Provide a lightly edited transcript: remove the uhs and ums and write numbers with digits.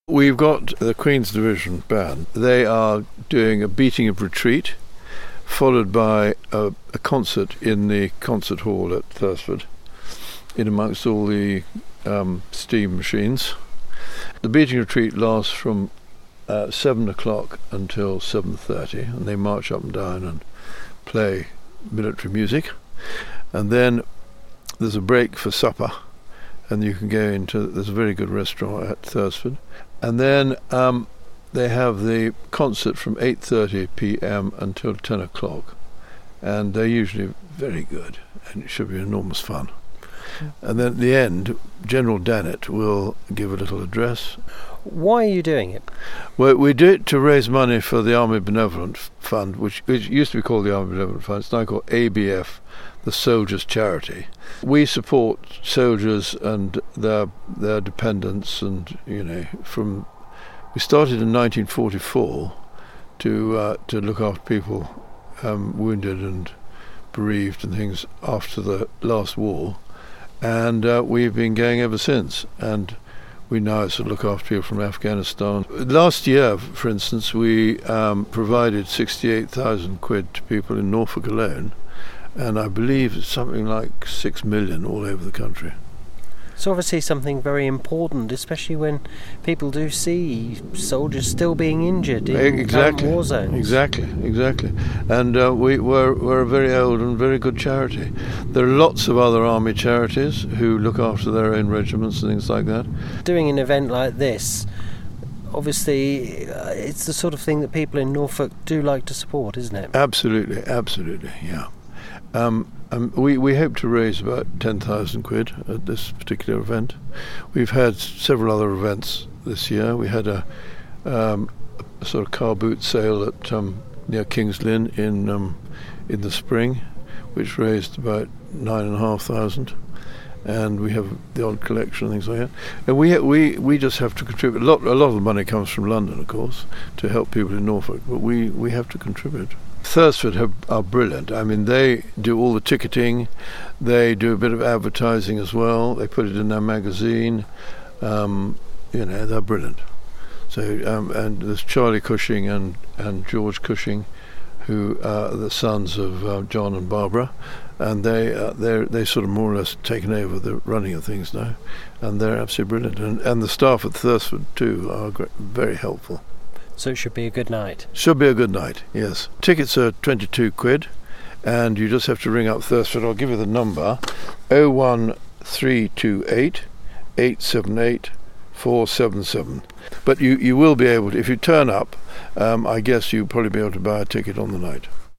We've got the Queen's Division Band. They are doing a beating of retreat, followed by a concert in the concert hall at Thursford, in amongst all the steam machines. The beating retreat lasts from 7 o'clock until 7:30, and they march up and down and play military music. And then there's a break for supper, and you can go there's a very good restaurant at Thursford. And then they have the concert from 8:30 p.m. until 10 o'clock, and they're usually very good, and it should be enormous fun. And then at the end, General Dannett will give a little address. Why are you doing it? Well, we do it to raise money for the Army Benevolent Fund, which used to be called the Army Benevolent Fund. It's now called ABF, the Soldiers' Charity. We support soldiers and their dependents, and we started in 1944 to look after people wounded and bereaved and things after the last war, and we've been going ever since. And we now sort of look after people from Afghanistan. Last year, for instance, we provided 68,000 quid to people in Norfolk alone, and I believe it's something like 6 million all over the country. It's obviously something very important, especially when people do see soldiers still being injured in current war zones. Exactly. And we're a very old and very good charity. There are lots of other army charities who look after their own regiments and things like that. Doing an event like this, obviously, it's the sort of thing that people in Norfolk do like to support, isn't it? Absolutely, yeah. We hope to raise about 10,000 quid at this particular event. We've had several other events this year. We had a sort of car boot sale at near King's Lynn in the spring, which raised about 9,500. And we have the odd collection and things like that. And we just have to contribute. A lot of the money comes from London, of course, to help people in Norfolk, but we have to contribute. Thursford are brilliant. I mean, they do all the ticketing, they do a bit of advertising as well, they put it in their magazine, they're brilliant. So, and there's Charlie Cushing and George Cushing, who are the sons of John and Barbara, and they sort of more or less taken over the running of things now, and they're absolutely brilliant. And the staff at Thursford too are very helpful. So it should be a good night. Should be a good night, yes. Tickets are 22 quid, and you just have to ring up Thursford. I'll give you the number, 01328 878 477. But you will be able to, if you turn up, I guess you'll probably be able to buy a ticket on the night.